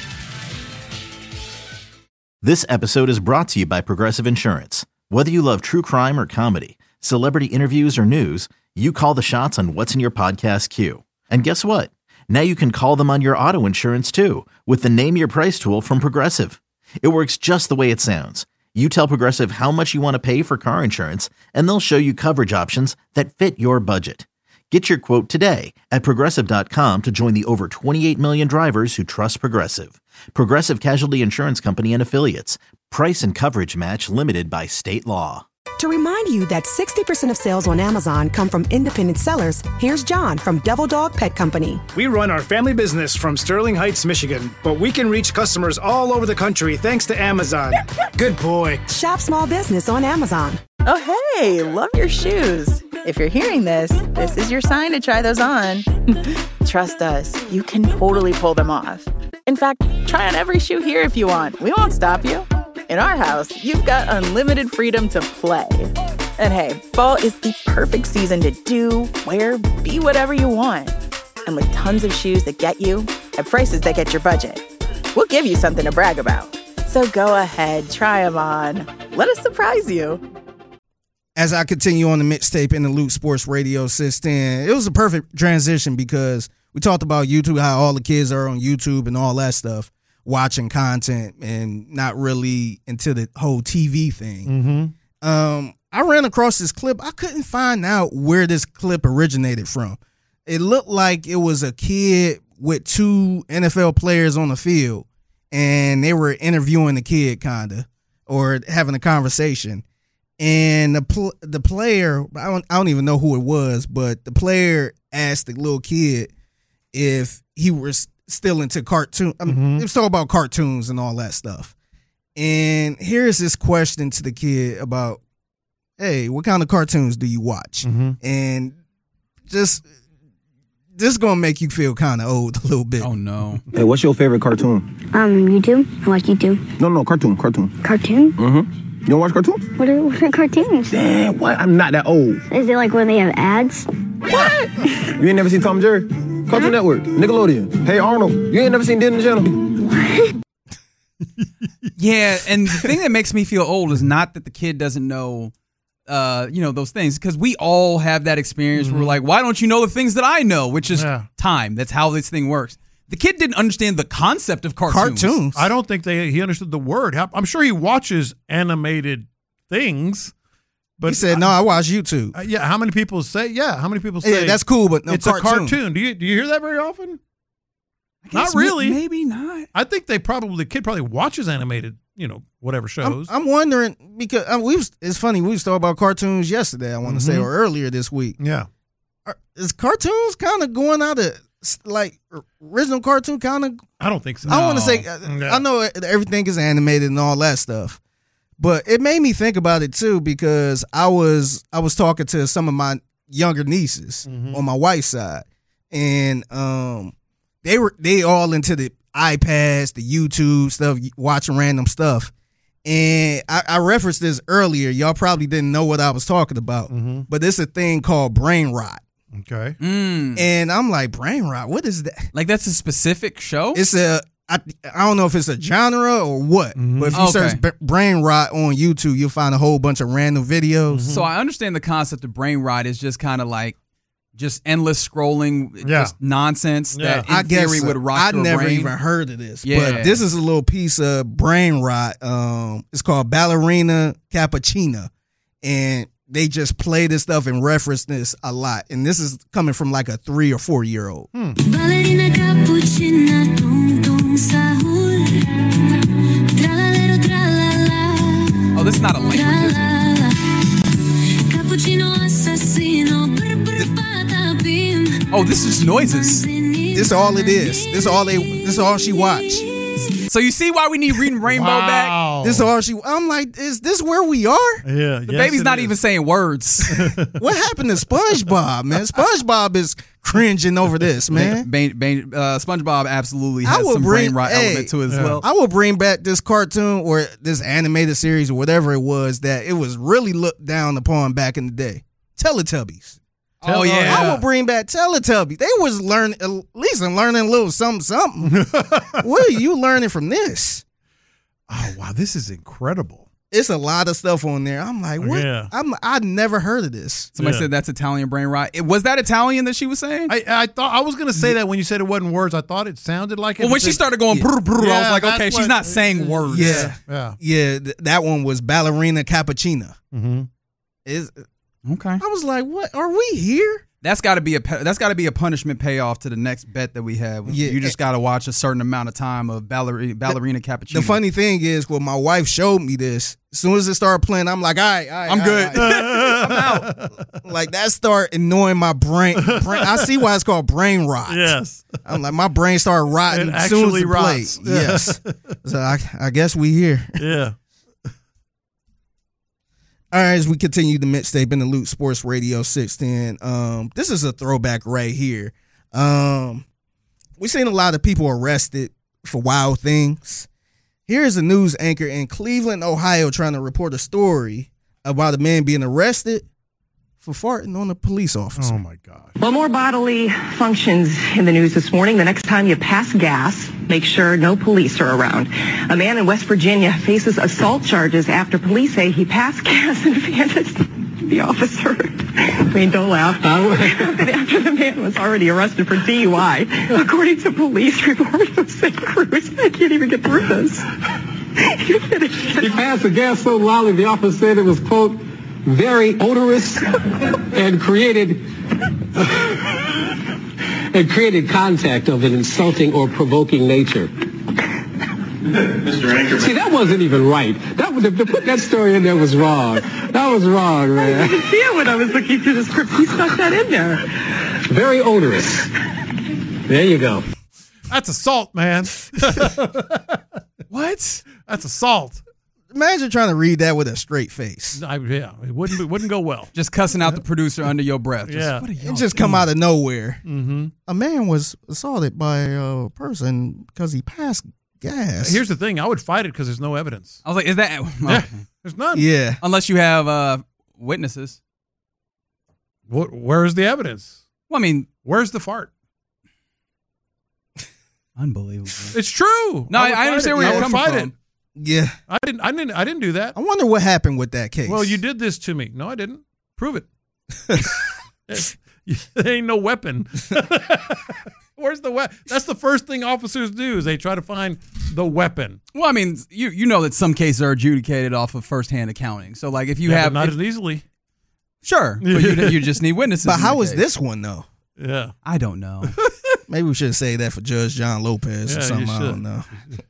This episode is brought to you by Progressive Insurance. Whether you love true crime or comedy, celebrity interviews or news, you call the shots on what's in your podcast queue. And guess what? Now you can call them on your auto insurance too with the Name Your Price tool from Progressive. It works just the way it sounds. You tell Progressive how much you want to pay for car insurance, and they'll show you coverage options that fit your budget. Get your quote today at Progressive dot com to join the over twenty-eight million drivers who trust Progressive. Progressive Casualty Insurance Company and Affiliates. Price and coverage match limited by state law. To remind you that sixty percent of sales on Amazon come from independent sellers, here's John from Devil Dog Pet Company. We run our family business from Sterling Heights, Michigan, but we can reach customers all over the country thanks to Amazon. Good boy. Shop small business on Amazon. Oh, hey, love your shoes. If you're hearing this, this is your sign to try those on. Trust us, you can totally pull them off. In fact, try on every shoe here if you want. We won't stop you. In our house, you've got unlimited freedom to play. And hey, fall is the perfect season to do, wear, be whatever you want. And with tons of shoes that get you, at prices that get your budget, we'll give you something to brag about. So go ahead, try them on. Let us surprise you. As I continue on the mixtape in the Loop Sports Radio system, it was a perfect transition because we talked about YouTube, how all the kids are on YouTube and all that stuff, watching content and not really into the whole T V thing. Mm-hmm. Um, I ran across this clip. I couldn't find out where this clip originated from. It looked like it was a kid with two N F L players on the field, and they were interviewing the kid, kind of, or having a conversation. And the pl- the player, I don't, I don't even know who it was, but the player asked the little kid if he was still into cartoon. I mean, Mm-hmm. it was talking about cartoons and all that stuff. And here's this question to the kid about, hey, what kind of cartoons do you watch? Mm-hmm. And just this is gonna make you feel kind of old a little bit. Oh no! Hey, what's your favorite cartoon? Um, YouTube. I like YouTube. No, no, cartoon, cartoon. Cartoon? Mm-hmm. You don't watch cartoons? What are, what are cartoons? Damn, what? I'm not that old. Is it like when they have ads? What? You ain't never seen Tom and Jerry? Cartoon Network, Nickelodeon. Hey Arnold, you ain't never seen Disney Channel? Yeah, and the thing that makes me feel old is not that the kid doesn't know, uh, you know, those things, because we all have that experience Mm-hmm. where we're like, why don't you know the things that I know? Which is Yeah. time. That's how this thing works. The kid didn't understand the concept of cartoons. Cartoons. I don't think they he understood the word. I'm sure he watches animated things, but He said, "No, I watch YouTube." Uh, yeah, how many people say? Yeah, how many people say? Yeah, that's cool, but no, it's cartoon. a cartoon. Do you do you hear that very often? I guess Not really. may- Maybe not. I think they probably the kid probably watches animated, you know, whatever I'm, shows. I'm wondering because uh, we was, it's funny we was talking about cartoons yesterday. I want to say Mhm. or earlier this week. yeah, are, is cartoons kind of going out of like original cartoon kind of? I don't think so. I want to say No. I know everything is animated and all that stuff, but it made me think about it too because I was I was talking to some of my younger nieces Mhm. on my wife's side, and um, they were they all into the iPads, the YouTube stuff, watching random stuff. And I, I referenced this earlier. Y'all probably didn't know what I was talking about, Mm-hmm. but it's a thing called brain rot. Okay. Mm. And I'm like, brain rot? What is that? Like that's a specific show? It's a, I, I don't know if it's a genre or what, but if you Okay. search b- brain rot on YouTube, you'll find a whole bunch of random videos. So I understand the concept of brain rot is just kind of like just endless scrolling, Yeah. just nonsense that in I guess theory so. would rot I your never brain. even heard of this, Yeah. but this is a little piece of brain rot. Um, it's called Ballerina Cappuccina, and they just play this stuff and reference this a lot. And this is coming from like a three or four year old. Ballerina cappuccina, tum tum sahur. Tralalero tralala. Oh, this is not a language, is Tralala. Cappuccino assassino. Brr brr patapim. Oh, this is just noises. This all it is. This all they. This all she watched. So you see why we need Reading Rainbow back? This all she. I'm like, is this where we are? Yeah. The baby's not even saying words. What happened to SpongeBob, man? SpongeBob is cringing over this, man. Ba- ba- uh, SpongeBob absolutely has I will some bring brain rot hey, element to it as well. I will bring back this cartoon or this animated series or whatever it was that it was really looked down upon back in the day. Teletubbies. Oh, yeah. I will bring back Teletubbies. They was learning at least learning a little something something. What are you learning from this? Oh wow, this is incredible. It's a lot of stuff on there. I'm like, what? Yeah. I'm I'd never heard of this. Somebody said that's Italian brain rot. It, was that Italian that she was saying? I, I thought I was going to say that when you said it wasn't words. I thought it sounded like it. Well, when but she then- started going brr brr, I Yeah, was like, that's okay, she's what- not saying words. Yeah. Yeah. Yeah, th- that one was Ballerina Cappuccina. Mm-hmm. Is Okay. I was like, what? Are we here? That's got to be a pe- that's got to be a punishment payoff to the next bet that we have. Yeah. You just got to watch a certain amount of time of ballerina, ballerina cappuccino. The funny thing is, when my wife showed me this, as soon as it started playing, I'm like, all right, all right I'm all good. right, all right. I'm out. Like that start annoying my brain. brain. I see why it's called brain rot. Yes. I'm like, my brain started rotting It as soon as actually it rots. played. Yes. So I, I guess we here. Yeah. All right, as we continue the mixtape in the Loot Sports Radio six ten, um, this is a throwback right here. Um, we've seen a lot of people arrested for wild things. Here's a news anchor in Cleveland, Ohio, trying to report a story about a man being arrested for farting on a police officer. Oh, my God. Well, more bodily functions in the news this morning. The next time you pass gas, make sure no police are around. A man in West Virginia faces assault charges after police say he passed gas and vandalized the officer. I mean, don't laugh. After the man was already arrested for D U I, according to police report from Saint Cruz. I can't even get through this. You finished. He passed the gas so loudly the officer said it was, quote, very odorous and created and created contact of an insulting or provoking nature. Mister Anchorman. See, that wasn't even right. That was, to put that story in there was wrong. That was wrong, man. I didn't see it when I was looking through the script. He stuck that in there. Very odorous. There you go. That's assault, man. What? That's assault. Imagine trying to read that with a straight face. I, yeah, it wouldn't it wouldn't go well. Just cussing out the producer under your breath. Just, Yeah. what are y'all It just come doing? out of nowhere. Mm-hmm. A man was assaulted by a person because he passed gas. Here's the thing: I would fight it because there's no evidence. I was like, is that? Yeah, there's none. Yeah. Unless you have uh, witnesses. What, where's the evidence? Well, I mean, where's the fart? Unbelievable. It's true. No, I, would I understand fight where it. you're I would coming fight from. it. Yeah. I didn't. I didn't. I didn't do that. I wonder what happened with that case. Well, you did this to me. No, I didn't. Prove it. There ain't no weapon. Where's the weapon? That's the first thing officers do is they try to find the weapon. Well, I mean, you you know that some cases are adjudicated off of firsthand accounting. So, like, if you Yeah, have but not if- as easily. Sure, but you, you just need witnesses. But in how the was case. this one though? Yeah. I don't know. Maybe we should say that for Judge John Lopez Yeah, or you something. I should. don't know.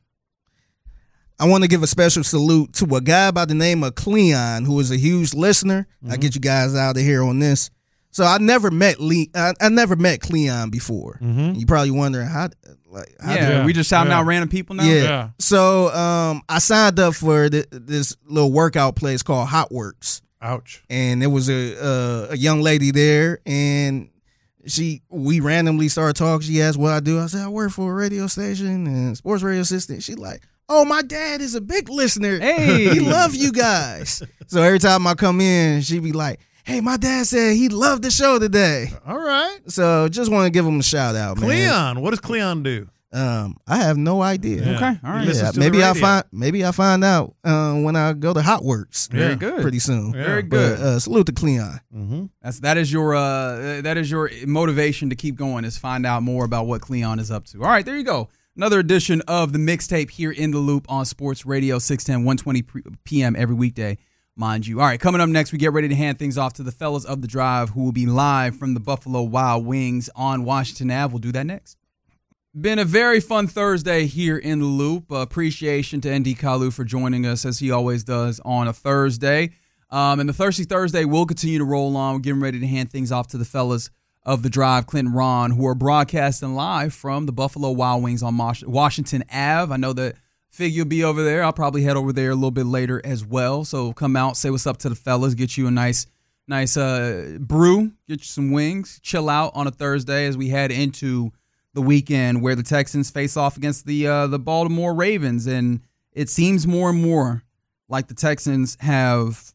I want to give a special salute to a guy by the name of Cleon, who is a huge listener. Mm-hmm. I get you guys out of here on this. So I never met Lee. I, I never met Cleon before. Mm-hmm. You probably wondering how. Like, how Yeah, did- we just shouting Yeah. out random people now. Yeah. Yeah. So um, I signed up for th- this little workout place called Hot Works, Ouch. and there was a uh, a young lady there, and she we randomly started talking. She asked what I do. I said I work for a radio station and sports radio assistant. She like, oh, my dad is a big listener. Hey. He love you guys. So every time I come in, she be like, hey, my dad said he loved the show today. All right. So just want to give him a shout out, man. Cleon. What does Cleon do? Um, I have no idea. Yeah. Okay, all right. He listens Yeah, to the maybe I'll radio. find maybe I'll find out uh, when I go to Hot Works. Very Yeah. good. Pretty soon. Yeah. Very But good. uh, salute to Cleon. Mm-hmm. That's that is your uh that is your motivation to keep going, is find out more about what Cleon is up to. All right, there you go. Another edition of the mixtape here in the Loop on Sports Radio six ten, one twenty p.m. every weekday, mind you. All right, coming up next, we get ready to hand things off to the fellas of the drive, who will be live from the Buffalo Wild Wings on Washington Avenue. We'll do that next. Been a very fun Thursday here in the Loop. Uh, appreciation to N D Kalu for joining us, as he always does on a Thursday. Um, and the Thirsty Thursday will continue to roll on. We're getting ready to hand things off to the fellas of the drive, Clint and Ron, who are broadcasting live from the Buffalo Wild Wings on Mosh- Washington Avenue. I know that Fig, you'll be over there. I'll probably head over there a little bit later as well. So come out, say what's up to the fellas, get you a nice, nice uh, brew, get you some wings, chill out on a Thursday as we head into the weekend where the Texans face off against the uh, the Baltimore Ravens. And it seems more and more like the Texans have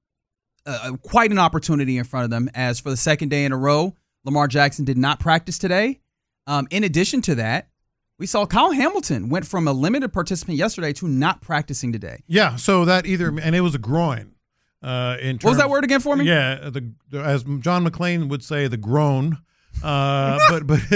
uh, quite an opportunity in front of them, as for the second day in a row, Lamar Jackson did not practice today. Um, in addition to that, we saw Kyle Hamilton went from a limited participant yesterday to not practicing today. Yeah, so that either, and it was a groin. Uh, in terms, What was that word again for me? Yeah, the, the as John McClane would say, the groan. Uh, but but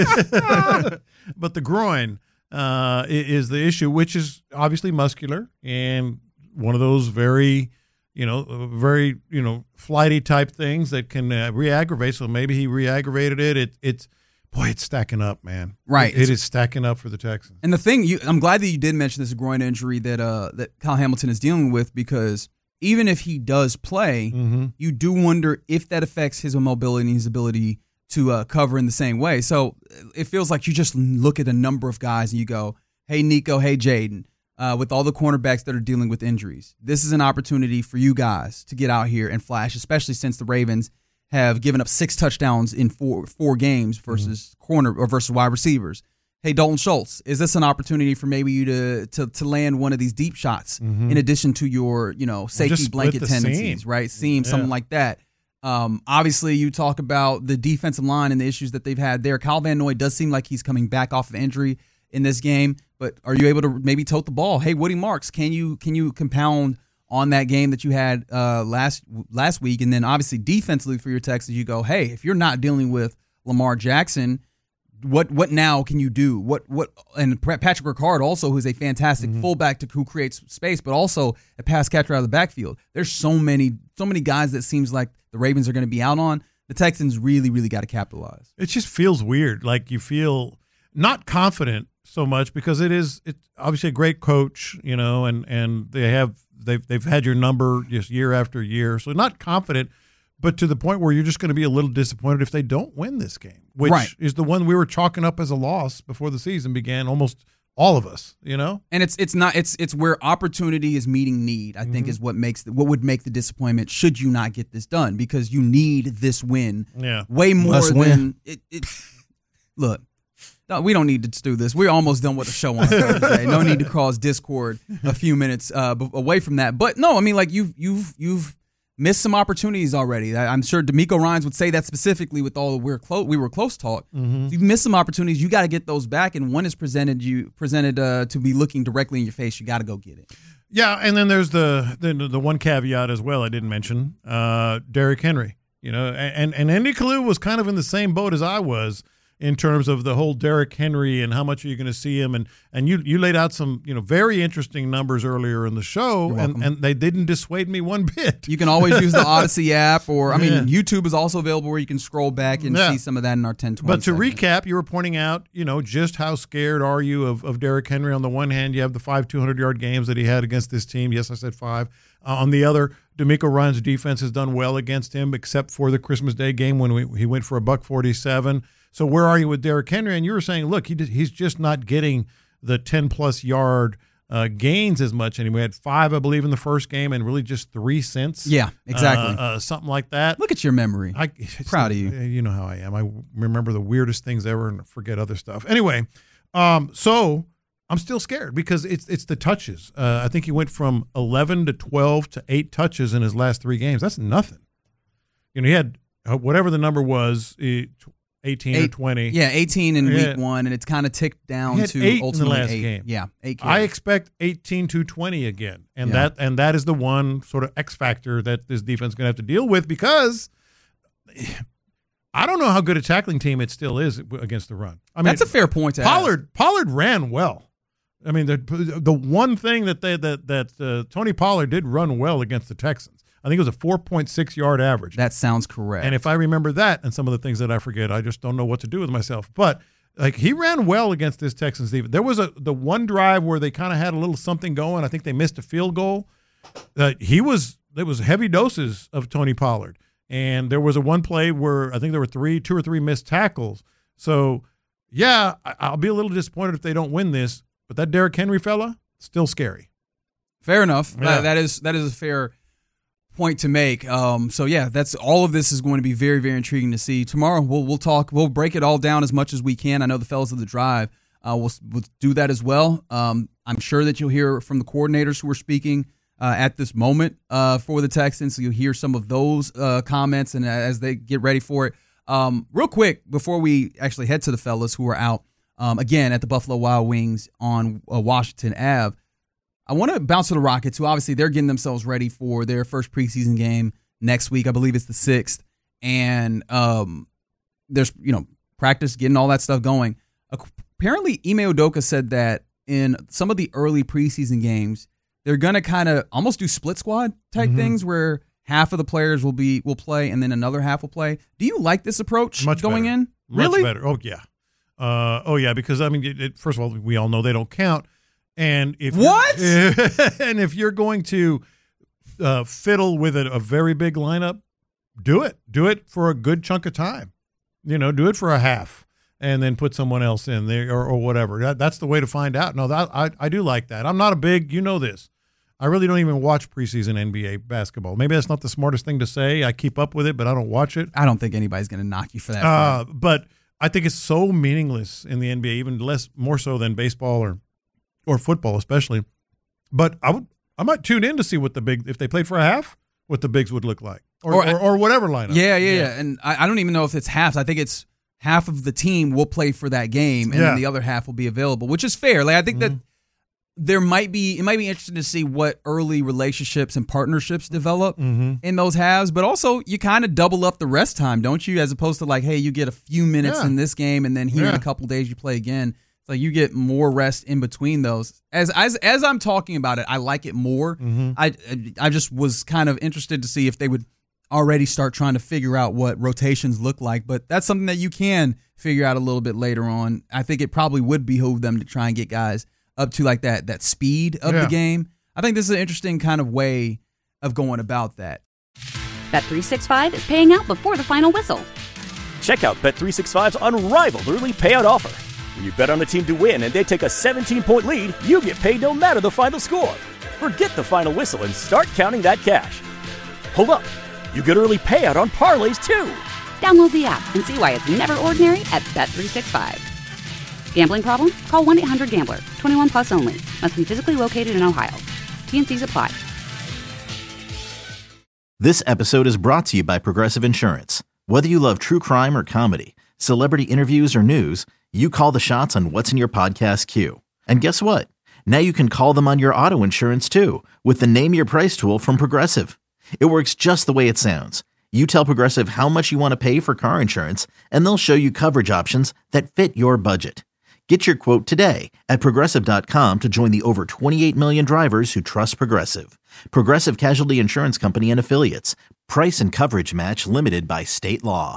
but the groin uh, is the issue, which is obviously muscular and one of those very, you know, very you know flighty type things that can uh, re-aggravate. So maybe he re-aggravated it. It it's boy, it's stacking up, man. Right. It, it is stacking up for the Texans. And the thing, you, I'm glad that you did mention this groin injury that uh, that Kyle Hamilton is dealing with, because even if he does play, Mm-hmm. you do wonder if that affects his mobility and his ability to uh, cover in the same way. So it feels like you just look at a number of guys and you go, hey, Nico, hey, Jaden, uh, with all the cornerbacks that are dealing with injuries, this is an opportunity for you guys to get out here and flash, especially since the Ravens have given up six touchdowns in four four games versus mm-hmm. corner or versus wide receivers. Hey, Dalton Schultz, is this an opportunity for maybe you to to, to land one of these deep shots Mhm. in addition to your, you know, safety split blanket the tendencies, seam. right? Seam, Yeah. something like that. Um, obviously, you talk about the defensive line and the issues that they've had there. Kyle Van Noy does seem like he's coming back off of injury in this game, but are you able to maybe tote the ball? Hey, Woody Marks, can you can you compound on that game that you had uh, last last week? And then obviously defensively for your Texans, you go, hey, if you're not dealing with Lamar Jackson, what what now can you do? What what and Patrick Ricard also, who's a fantastic Mm-hmm. fullback to, who creates space, but also a pass catcher out of the backfield. There's so many so many guys that seems like the Ravens are going to be out on. The Texans really really got to capitalize. It just feels weird. Like you feel not confident so much because it is it's obviously a great coach, you know, and, and they have they've they've had your number just year after year. So not confident, but to the point where you're just going to be a little disappointed if they don't win this game, which Right. is the one we were chalking up as a loss before the season began. Almost all of us, you know. And it's it's not it's it's where opportunity is meeting need. I think Mhm. is what makes the, what would make the disappointment should you not get this done, because you need this win. Yeah. way more Must than win. it. it look, no, we don't need to do this. We're almost done with the show on Thursday. No need to cause discord a few minutes uh, b- away from that. But no, I mean, like you've you've you've missed some opportunities already. I- I'm sure D'Amico Ryans would say that specifically with all the we're close we were close talk. Mhm. You've missed some opportunities. You got to get those back, and one is presented you presented uh, to be looking directly in your face. You got to go get it. Yeah, and then there's the the, the one caveat as well I didn't mention, uh, Derrick Henry. You know, and and Andy Kalu was kind of in the same boat as I was in terms of the whole Derrick Henry and how much are you going to see him, and and you you laid out some you know very interesting numbers earlier in the show, You're and, welcome. and they didn't dissuade me one bit. You can always use the Odyssey app, or I mean, Yeah. YouTube is also available where you can scroll back and Yeah. see some of that in our ten twenty. But to segment. recap, you were pointing out, you know, just how scared are you of, of Derrick Henry? On the one hand, you have the five two hundred yard games that he had against this team. Yes, I said five. Uh, on the other, D'Amico Ryan's defense has done well against him, except for the Christmas Day game when we, he went for a buck forty-seven. So where are you with Derrick Henry? And you were saying, look, he did, he's just not getting the ten-plus yard uh, gains as much anymore. He had five, I believe, in the first game and really just three since. Yeah, exactly. Uh, uh, something like that. Look at your memory. I, Proud of you. You know how I am. I remember the weirdest things ever and forget other stuff. Anyway, um, so I'm still scared because it's it's the touches. Uh, I think he went from eleven to twelve to eight touches in his last three games. That's nothing. You know, he had uh, whatever the number was, eighteen Eight, or twenty. Yeah, eighteen in He week had- one, and it's kind of ticked down He had to eight in the ultimately last eight. game. Yeah, eight. I carries. expect eighteen to twenty again, and Yeah. that and that is the one sort of X factor that this defense is going to have to deal with because I don't know how good a tackling team it still is against the run. I mean, That's a fair point to Pollard. Pollard ran well. I mean, the the one thing that they that that uh, Tony Pollard did run well against the Texans. I think it was a four point six yard average. That sounds correct. And if I remember that and some of the things that I forget, I just don't know what to do with myself. But like he ran well against this Texans defense. There was a the one drive where they kind of had a little something going. I think they missed a field goal. Uh, he was there was heavy doses of Tony Pollard, and there was a one play where I think there were three, two or three missed tackles. So yeah, I, I'll be a little disappointed if they don't win this. But that Derrick Henry fella, still scary. Fair enough. Yeah. Uh, that is that is a fair point to make. Um, so yeah, that's all of this is going to be very, very intriguing to see. Tomorrow we'll we'll talk. We'll break it all down as much as we can. I know the fellas of the drive uh, will will do that as well. Um, I'm sure that you'll hear from the coordinators who are speaking uh, at this moment uh, for the Texans. So you'll hear some of those uh, comments and as they get ready for it. Um, real quick before we actually head to the fellas who are out. Um, again, at the Buffalo Wild Wings on uh, Washington Avenue. I want to bounce to the Rockets, who obviously they're getting themselves ready for their first preseason game next week. I believe it's the sixth. And um, there's, you know, practice, getting all that stuff going. Apparently, Ime Udoka said that in some of the early preseason games, they're going to kind of almost do split squad type Mhm. things where half of the players will be will play and then another half will play. Do you like this approach Much going better. in? Much Really? better. Oh, yeah. Uh, oh, yeah, because, I mean, it, it, first of all, we all know they don't count. And if What? and if you're going to uh, fiddle with a, a very big lineup, do it. Do it for a good chunk of time. You know, do it for a half and then put someone else in there or, or whatever. That, that's the way to find out. No, that I, I do like that. I'm not a big, you know this. I really don't even watch preseason N B A basketball. Maybe that's not the smartest thing to say. I keep up with it, but I don't watch it. I don't think anybody's going to knock you for that. Uh, but I think it's so meaningless in the N B A, even less, more so than baseball or or football, especially. But I would, I might tune in to see what the big, if they played for a half, what the bigs would look like, or or, or, or whatever lineup. Yeah, yeah, yeah. And I, I don't even know if it's halves. I think it's half of the team will play for that game, and Yeah. then the other half will be available, which is fair. Like I think Mm-hmm. that there might be, it might be interesting to see what early relationships and partnerships develop Mm-hmm. in those halves. But also, you kind of double up the rest time, don't you? As opposed to like, hey, you get a few minutes Yeah. in this game, and then here in Yeah. a couple days you play again. So you get more rest in between those. As as as I'm talking about it, I like it more. Mm-hmm. I I just was kind of interested to see if they would already start trying to figure out what rotations look like. But that's something that you can figure out a little bit later on. I think it probably would behoove them to try and get guys up to like that that speed of Yeah. the game. I think this is an interesting kind of way of going about that. Bet three sixty-five is paying out before the final whistle. Check out Bet three sixty-five's unrivaled early payout offer. When you bet on a team to win and they take a seventeen-point lead, you get paid no matter the final score. Forget the final whistle and start counting that cash. Hold up. You get early payout on parlays, too. Download the app and see why it's never ordinary at Bet three sixty-five. Gambling problem? Call one eight hundred gambler. twenty-one plus only. Must be physically located in Ohio. T N Cs apply. This episode is brought to you by Progressive Insurance. Whether you love true crime or comedy, celebrity interviews or news, you call the shots on what's in your podcast queue. And guess what? Now you can call them on your auto insurance too with the Name Your Price tool from Progressive. It works just the way it sounds. You tell Progressive how much you want to pay for car insurance, and they'll show you coverage options that fit your budget. Get your quote today at Progressive dot com to join the over twenty-eight million drivers who trust Progressive. Progressive Casualty Insurance Company and Affiliates. Price and coverage match limited by state law.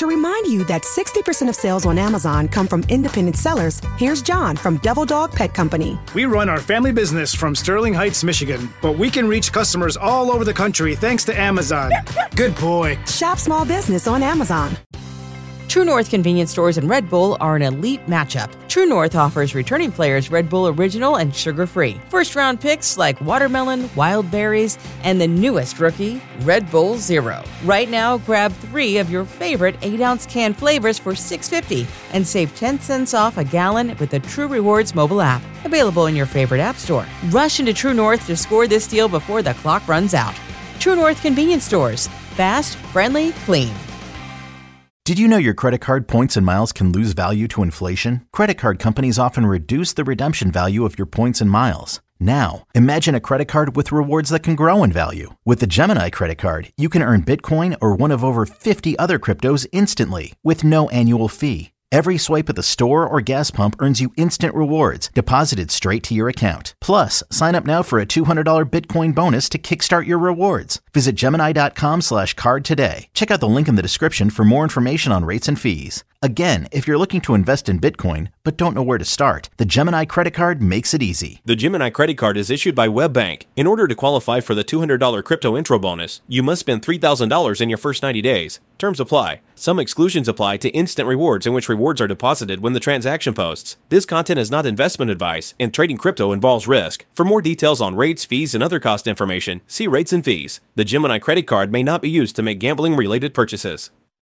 To remind you that sixty percent of sales on Amazon come from independent sellers, here's John from Devil Dog Pet Company. We run our family business from Sterling Heights, Michigan, but we can reach customers all over the country thanks to Amazon. Good boy. Shop small business on Amazon. True North convenience stores and Red Bull are an elite matchup. True North offers returning players Red Bull Original and sugar-free. First-round picks like watermelon, wild berries, and the newest rookie, Red Bull Zero. Right now, grab three of your favorite eight-ounce can flavors for six dollars and fifty cents and save ten cents off a gallon with the True Rewards mobile app. Available in your favorite app store. Rush into True North to score this deal before the clock runs out. True North convenience stores. Fast, friendly, clean. Did you know your credit card points and miles can lose value to inflation? Credit card companies often reduce the redemption value of your points and miles. Now, imagine a credit card with rewards that can grow in value. With the Gemini credit card, you can earn Bitcoin or one of over fifty other cryptos instantly with no annual fee. Every swipe at the store or gas pump earns you instant rewards deposited straight to your account. Plus, sign up now for a two hundred dollars Bitcoin bonus to kickstart your rewards. Visit Gemini.com slash card today. Check out the link in the description for more information on rates and fees. Again, if you're looking to invest in Bitcoin but don't know where to start, the Gemini credit card makes it easy. The Gemini credit card is issued by WebBank. In order to qualify for the two hundred dollars crypto intro bonus, you must spend three thousand dollars in your first ninety days. Terms apply. Some exclusions apply to instant rewards in which rewards are deposited when the transaction posts. This content is not investment advice, and trading crypto involves risk. For more details on rates, fees, and other cost information, see rates and fees. The Gemini credit card may not be used to make gambling-related purchases.